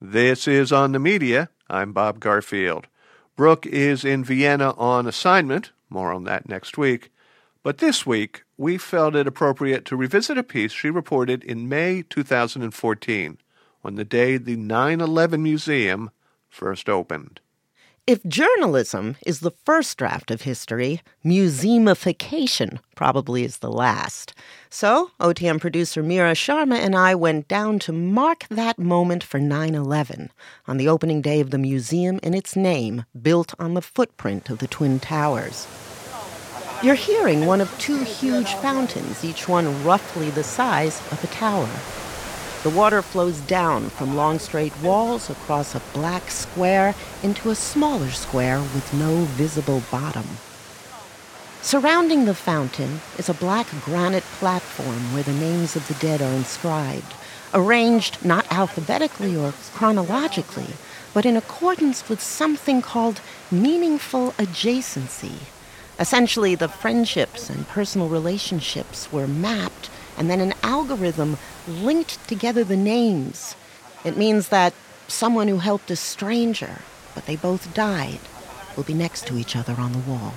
This is On the Media. I'm Bob Garfield. Brooke is in Vienna on assignment. More on that next week. But this week, we felt it appropriate to revisit a piece she reported in May 2014, on the day the 9/11 Museum first opened. If journalism is the first draft of history, museumification probably is the last. So, OTM producer Mira Sharma and I went down to mark that moment for 9/11 on the opening day of the museum in its name, built on the footprint of the Twin Towers. You're hearing one of two huge fountains, each one roughly the size of a tower. The water flows down from long straight walls across a black square into a smaller square with no visible bottom. Surrounding the fountain is a black granite platform where the names of the dead are inscribed, arranged not alphabetically or chronologically, but in accordance with something called meaningful adjacency. Essentially, the friendships and personal relationships were mapped, and then an algorithm linked together the names. It means that someone who helped a stranger, but they both died, will be next to each other on the wall.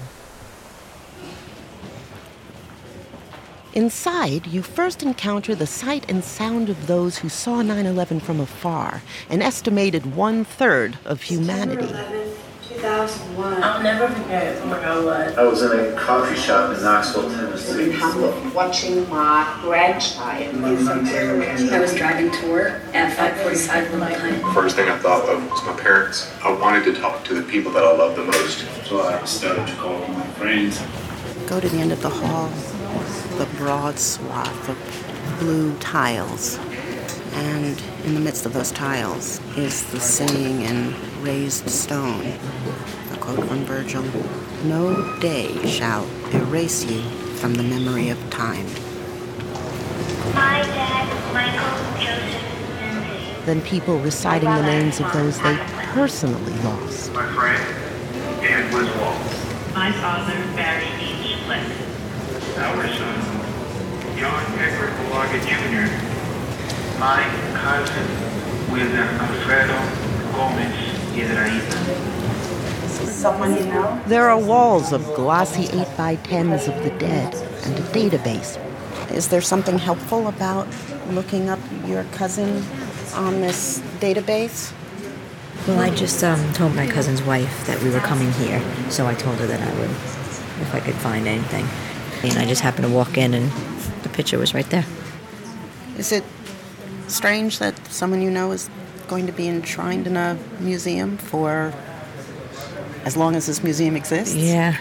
Inside, you first encounter the sight and sound of those who saw 9/11 from afar, an estimated 1/3 of humanity. 2001. I'll never forget. Oh my God, what? I was in a coffee shop in Knoxville, Tennessee. In Hamburg, watching my grandchild. I was driving to work at 5:45 in the night. First thing I thought of was my parents. I wanted to talk to the people that I love the most. So I started to call my friends. Go to the end of the hall, the broad swath of blue tiles. And in the midst of those tiles is the saying in raised stone, a quote from Virgil, "No day shall erase you from the memory of time." My dad, Michael Joseph Lindsay. Then people reciting the names of those they personally lost. My friend, Dan Wiswall. My father, Barry H. Flick. Our son, John Edward Bulaga Jr. My cousin, William Alfredo Gomez Iedraíta. Someone you know? There are walls of glossy 8x10s of the dead and a database. Is there something helpful about looking up your cousin on this database? Well, I just told my cousin's wife that we were coming here, so I told her that I would, if I could find anything. And I just happened to walk in, and the picture was right there. Is it strange that someone you know is going to be enshrined in a museum for as long as this museum exists? Yeah,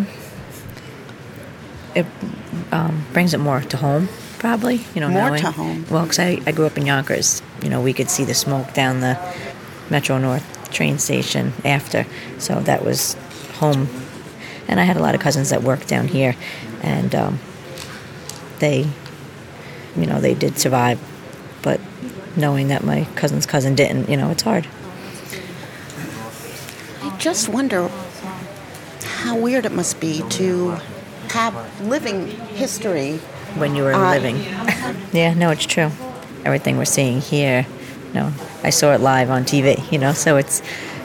it brings it more to home, probably. More knowing. to home? Well, because I grew up in Yonkers. We could see the smoke down the Metro North train station after, so that was home. And I had a lot of cousins that worked down here, and they did survive. But knowing that my cousin's cousin didn't, it's hard. I just wonder how weird it must be to have living history. When you were living. Yeah, no, it's true. Everything we're seeing here, I saw it live on TV, so it's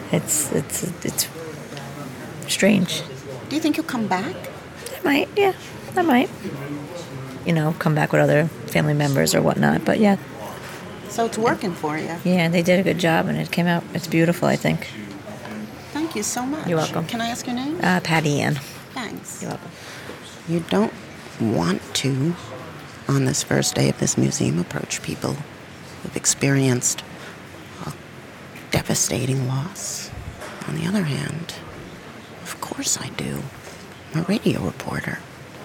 strange. Do you think you'll come back? I might, yeah, I might. Come back with other family members or whatnot, but yeah. So it's working for you. Yeah, they did a good job, and it came out. It's beautiful, I think. Thank you so much. You're welcome. Can I ask your name? Patty Ann. Thanks. You're welcome. You don't want to, on this first day of this museum, approach people who've experienced a devastating loss. On the other hand, of course I do. I'm a radio reporter.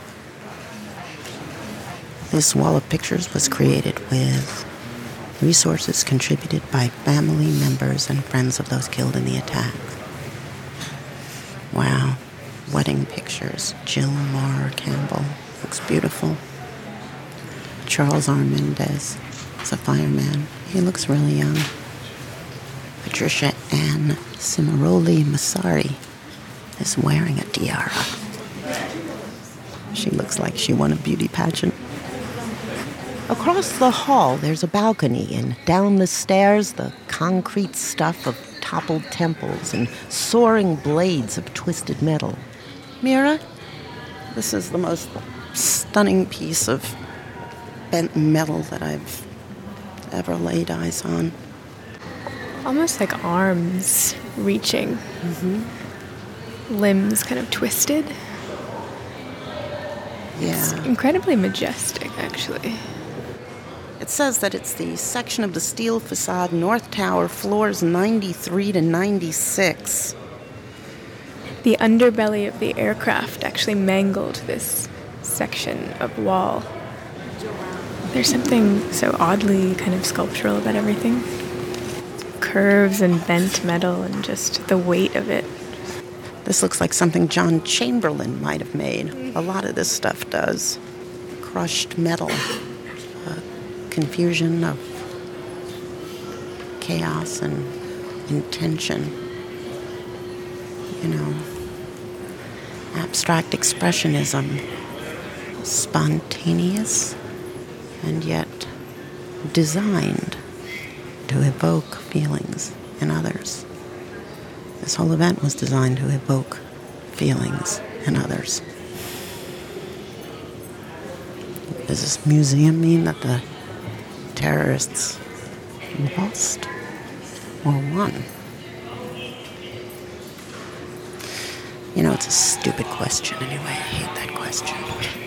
This wall of pictures was created with resources contributed by family members and friends of those killed in the attack. Wow. Wedding pictures. Jill Moore Campbell. Looks beautiful. Charles R. Mendez is a fireman. He looks really young. Patricia Ann Cimaroli Masari is wearing a tiara. She looks like she won a beauty pageant. Across the hall, there's a balcony, and down the stairs, the concrete stuff of toppled temples and soaring blades of twisted metal. Mira, this is the most stunning piece of bent metal that I've ever laid eyes on. Almost like arms reaching. Mm-hmm. Limbs kind of twisted. Yeah. It's incredibly majestic, actually. It says that it's the section of the steel facade North Tower, floors 93 to 96. The underbelly of the aircraft actually mangled this section of wall. There's something so oddly kind of sculptural about everything. Curves and bent metal and just the weight of it. This looks like something John Chamberlain might have made. A lot of this stuff does. Crushed metal. Confusion of chaos and intention. You know, abstract expressionism. Spontaneous and yet designed to evoke feelings in others. This whole event was designed to evoke feelings in others. Does this museum mean that the terrorists lost or won? You know, it's a stupid question anyway. I hate that question.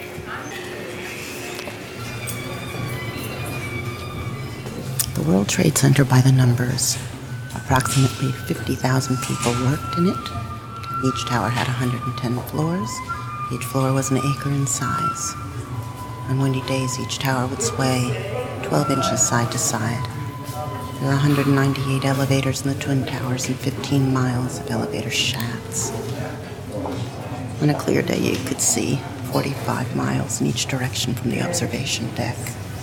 The World Trade Center by the numbers. Approximately 50,000 people worked in it. Each tower had 110 floors. Each floor was an acre in size. On windy days, each tower would sway 12 inches side to side. There are 198 elevators in the Twin Towers and 15 miles of elevator shafts. On a clear day, you could see 45 miles in each direction from the observation deck.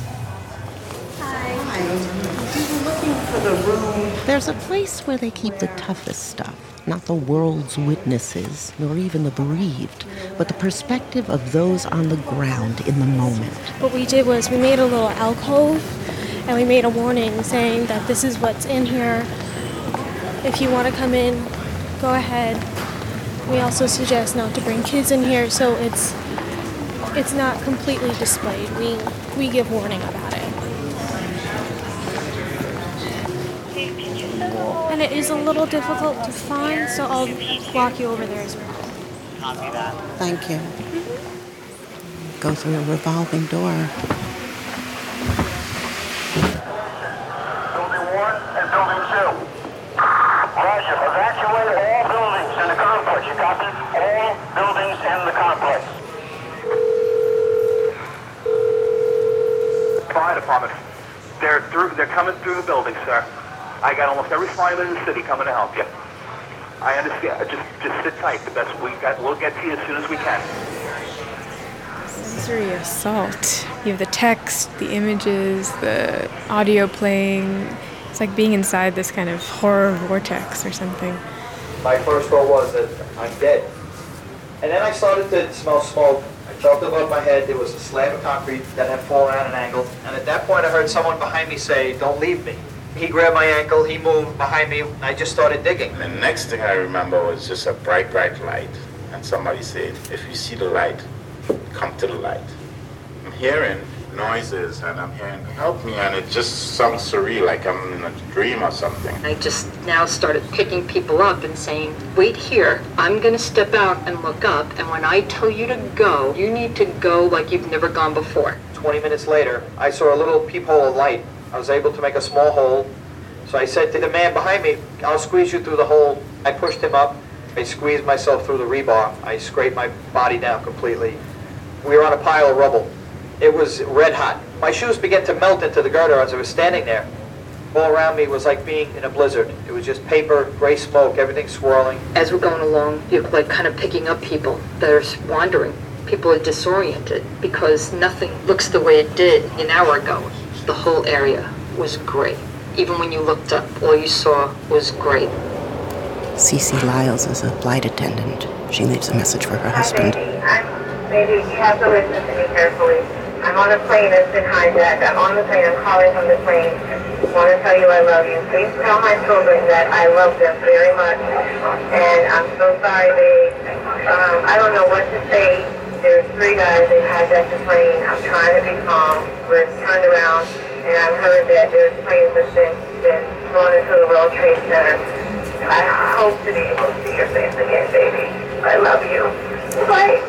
There's a place where they keep the toughest stuff, not the world's witnesses, nor even the bereaved, but the perspective of those on the ground in the moment. What we did was we made a little alcove, and we made a warning saying that this is what's in here. If you want to come in, go ahead. We also suggest not to bring kids in here, so it's not completely displayed. We give warning about it. And it is a little difficult to find, so I'll walk you over there as well. Copy that. Thank you. Go through a revolving door. Building 1 and Building 2. Roger. Evacuate all buildings in the complex. You copy? All buildings in the complex. Fire department. They're coming through the building, sir. I got almost every fireman in the city coming to help you. I understand. Just sit tight. We'll get to you as soon as we can. Sensory assault. You have the text, the images, the audio playing. It's like being inside this kind of horror vortex or something. My first thought was that I'm dead. And then I started to smell smoke. I felt above my head. There was a slab of concrete that had fallen at an angle. And at that point I heard someone behind me say, "Don't leave me." He grabbed my ankle, he moved behind me, and I just started digging. The next thing I remember was just a bright, bright light. And somebody said, "If you see the light, come to the light." I'm hearing noises and I'm hearing, "Help me," and it just sounds surreal, like I'm in a dream or something. I just now started picking people up and saying, "Wait here, I'm gonna step out and look up, and when I tell you to go, you need to go like you've never gone before." 20 minutes later, I saw a little peephole of light. I was able to make a small hole. So I said to the man behind me, "I'll squeeze you through the hole." I pushed him up. I squeezed myself through the rebar. I scraped my body down completely. We were on a pile of rubble. It was red hot. My shoes began to melt into the girder as I was standing there. All around me was like being in a blizzard. It was just paper, gray smoke, everything swirling. As we're going along, you're like kind of picking up people that are wandering. People are disoriented because nothing looks the way it did an hour ago. The whole area was gray. Even when you looked up, all you saw was gray. Cece Lyles is a flight attendant. She leaves a message for her husband. Maybe you have to listen to me carefully. I'm on a plane that's been hijacked. I'm on the plane. I'm calling from the plane. I want to tell you I love you. Please tell my children that I love them very much. And I'm so sorry I don't know what to say. There's 3 guys. They hijacked the plane. I'm trying to be calm. We're turned around, and I've heard that there's planes that's been thrown into the World Trade Center. I hope to be able to see your face again, baby. I love you. Bye.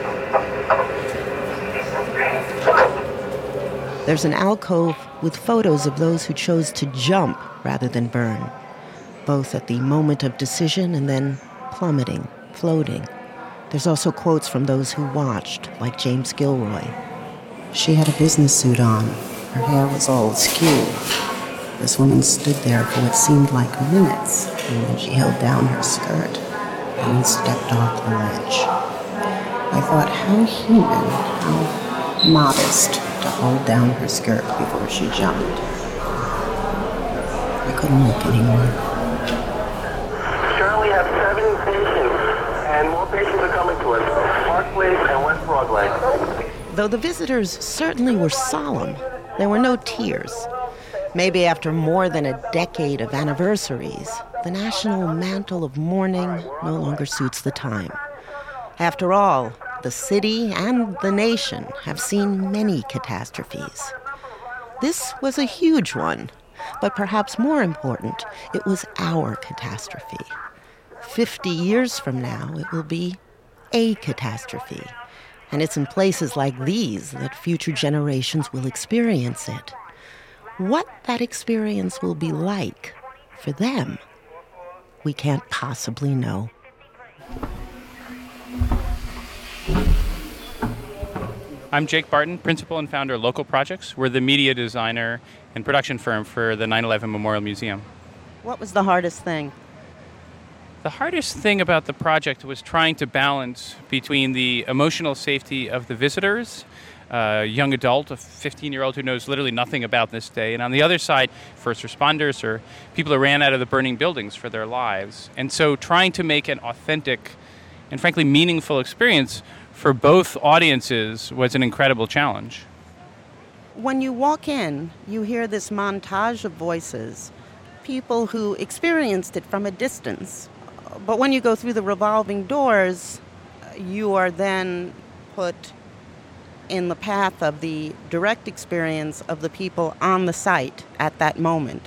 There's an alcove with photos of those who chose to jump rather than burn, both at the moment of decision and then plummeting, floating. There's also quotes from those who watched, like James Gilroy. She had a business suit on. Her hair was all askew. This woman stood there for what seemed like minutes, and then she held down her skirt and stepped off the ledge. I thought, how human, how modest to hold down her skirt before she jumped. I couldn't look anymore. Currently have 7 patients, and more patients are coming to us. Park Place and West Broadway. Though the visitors certainly were solemn, there were no tears. Maybe after more than a decade of anniversaries, the national mantle of mourning no longer suits the time. After all, the city and the nation have seen many catastrophes. This was a huge one, but perhaps more important, it was our catastrophe. 50 years from now, it will be a catastrophe. And it's in places like these that future generations will experience it. What that experience will be like for them, we can't possibly know. I'm Jake Barton, principal and founder of Local Projects. We're the media designer and production firm for the 9/11 Memorial Museum. What was the hardest thing? The hardest thing about the project was trying to balance between the emotional safety of the visitors, a young adult, a 15-year-old who knows literally nothing about this day, and on the other side, first responders or people who ran out of the burning buildings for their lives. And so trying to make an authentic and frankly meaningful experience for both audiences was an incredible challenge. When you walk in, you hear this montage of voices, people who experienced it from a distance. But when you go through the revolving doors, you are then put in the path of the direct experience of the people on the site at that moment.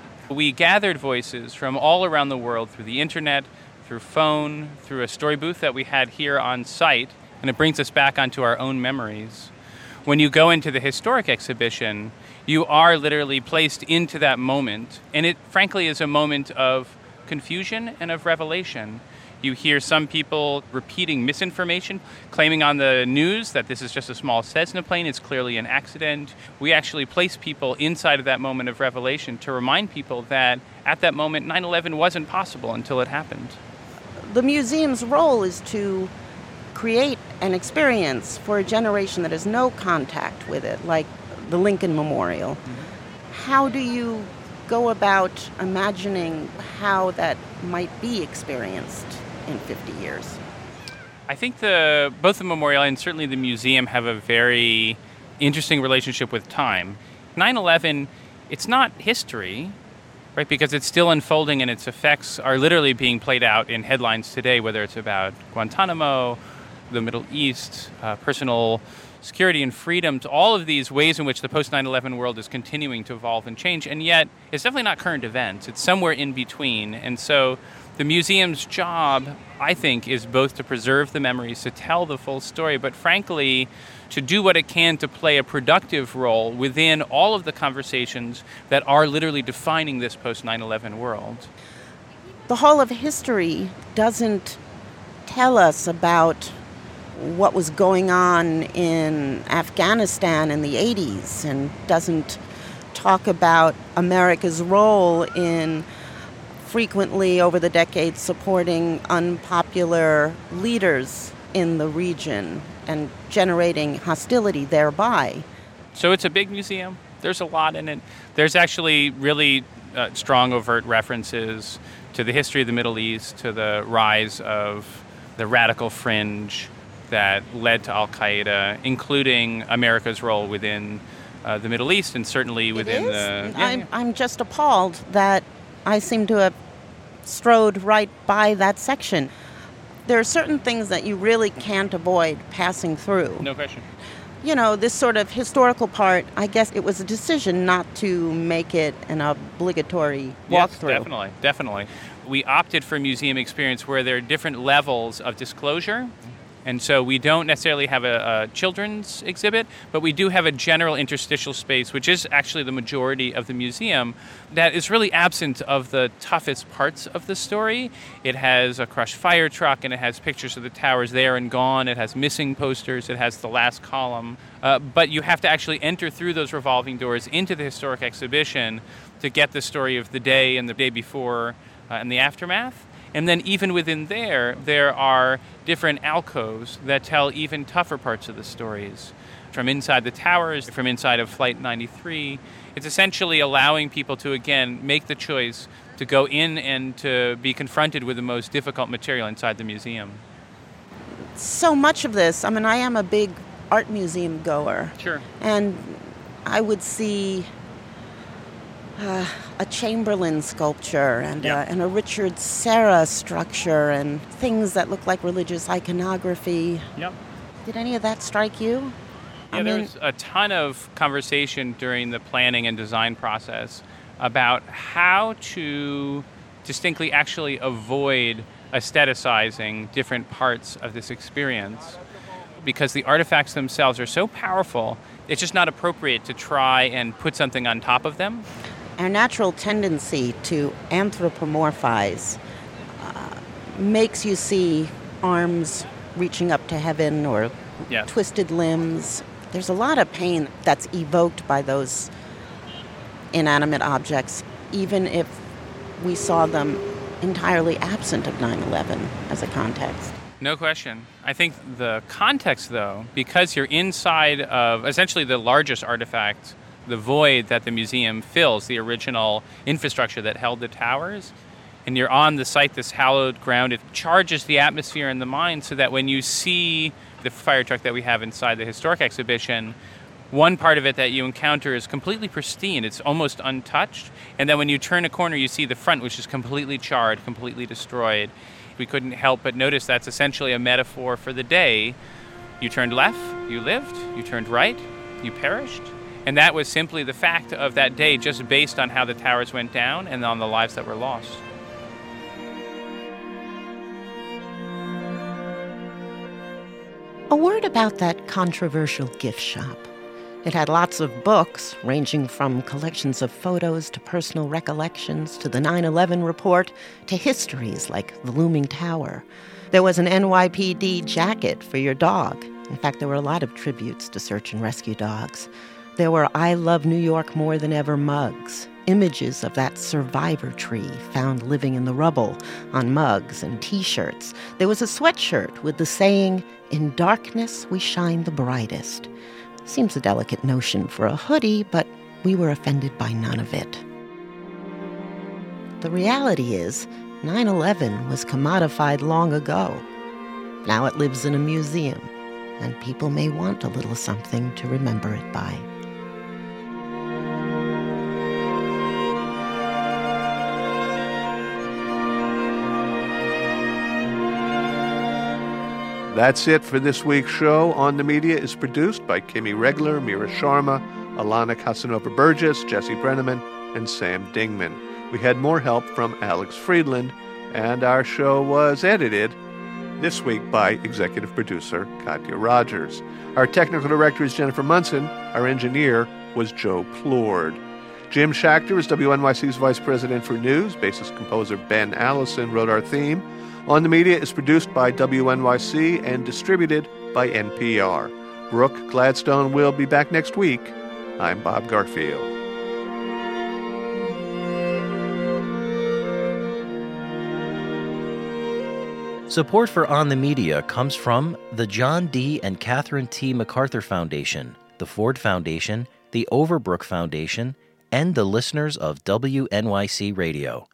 We gathered voices from all around the world through the internet, through phone, through a story booth that we had here on site, and it brings us back onto our own memories. When you go into the historic exhibition, you are literally placed into that moment, and it frankly is a moment of confusion and of revelation. You hear some people repeating misinformation, claiming on the news that this is just a small Cessna plane, it's clearly an accident. We actually place people inside of that moment of revelation to remind people that at that moment 9/11 wasn't possible until it happened. The museum's role is to create an experience for a generation that has no contact with it, like the Lincoln Memorial. How do you go about imagining how that might be experienced in 50 years? I think both the memorial and certainly the museum have a very interesting relationship with time. 9/11, it's not history, right? Because it's still unfolding and its effects are literally being played out in headlines today, whether it's about Guantanamo, the Middle East, personal security and freedom, to all of these ways in which the post-9/11 world is continuing to evolve and change, and yet it's definitely not current events. It's somewhere in between. And so the museum's job, I think, is both to preserve the memories, to tell the full story, but frankly, to do what it can to play a productive role within all of the conversations that are literally defining this post-9/11 world. The Hall of History doesn't tell us about what was going on in Afghanistan in the 80s and doesn't talk about America's role in frequently over the decades supporting unpopular leaders in the region and generating hostility thereby. So it's a big museum. There's a lot in it. There's actually really strong overt references to the history of the Middle East, to the rise of the radical fringe, that led to Al-Qaeda, including America's role within the Middle East and certainly within the... I'm just appalled that I seem to have strode right by that section. There are certain things that you really can't avoid passing through. No question. You know, this sort of historical part, I guess it was a decision not to make it an obligatory walkthrough. Yes, definitely. We opted for a museum experience where there are different levels of disclosure. And so we don't necessarily have a children's exhibit, but we do have a general interstitial space, which is actually the majority of the museum, that is really absent of the toughest parts of the story. It has a crushed fire truck, and it has pictures of the towers there and gone. It has missing posters. It has the last column. But you have to actually enter through those revolving doors into the historic exhibition to get the story of the day and the day before and the aftermath. And then even within there are different alcoves that tell even tougher parts of the stories. From inside the towers, from inside of Flight 93. It's essentially allowing people to, again, make the choice to go in and to be confronted with the most difficult material inside the museum. So much of this, I mean, I am a big art museum goer. Sure. And I would see a Chamberlain sculpture and a Richard Serra structure and things that look like religious iconography. Yep. Did any of that strike you? Yeah, there was a ton of conversation during the planning and design process about how to distinctly actually avoid aestheticizing different parts of this experience, because the artifacts themselves are so powerful, it's just not appropriate to try and put something on top of them. Our natural tendency to anthropomorphize makes you see arms reaching up to heaven or twisted limbs. There's a lot of pain that's evoked by those inanimate objects, even if we saw them entirely absent of 9/11 as a context. No question. I think the context, though, because you're inside of essentially the largest artifact, the void that the museum fills, the original infrastructure that held the towers, and you're on the site, this hallowed ground, it charges the atmosphere in the mind so that when you see the fire truck that we have inside the historic exhibition, one part of it that you encounter is completely pristine. It's almost untouched. And then when you turn a corner, you see the front, which is completely charred, completely destroyed. We couldn't help but notice that's essentially a metaphor for the day. You turned left, you lived. You turned right, you perished. And that was simply the fact of that day, just based on how the towers went down and on the lives that were lost. A word about that controversial gift shop. It had lots of books, ranging from collections of photos to personal recollections to the 9/11 report to histories like the Looming Tower. There was an NYPD jacket for your dog. In fact, there were a lot of tributes to search and rescue dogs. There were I Love New York More Than Ever mugs, images of that survivor tree found living in the rubble on mugs and T-shirts. There was a sweatshirt with the saying, "In darkness we shine the brightest." Seems a delicate notion for a hoodie, but we were offended by none of it. The reality is, 9/11 was commodified long ago. Now it lives in a museum, and people may want a little something to remember it by. That's it for this week's show. On the Media is produced by Kimmy Regler, Mira Sharma, Alana Casanova-Burgess, Jesse Brenneman, and Sam Dingman. We had more help from Alex Friedland, and our show was edited this week by executive producer Katya Rogers. Our technical director is Jennifer Munson. Our engineer was Joe Plourde. Jim Schachter is WNYC's vice president for news. Bassist composer Ben Allison wrote our theme. On the Media is produced by WNYC and distributed by NPR. Brooke Gladstone will be back next week. I'm Bob Garfield. Support for On the Media comes from the John D. and Catherine T. MacArthur Foundation, the Ford Foundation, the Overbrook Foundation, and the listeners of WNYC Radio.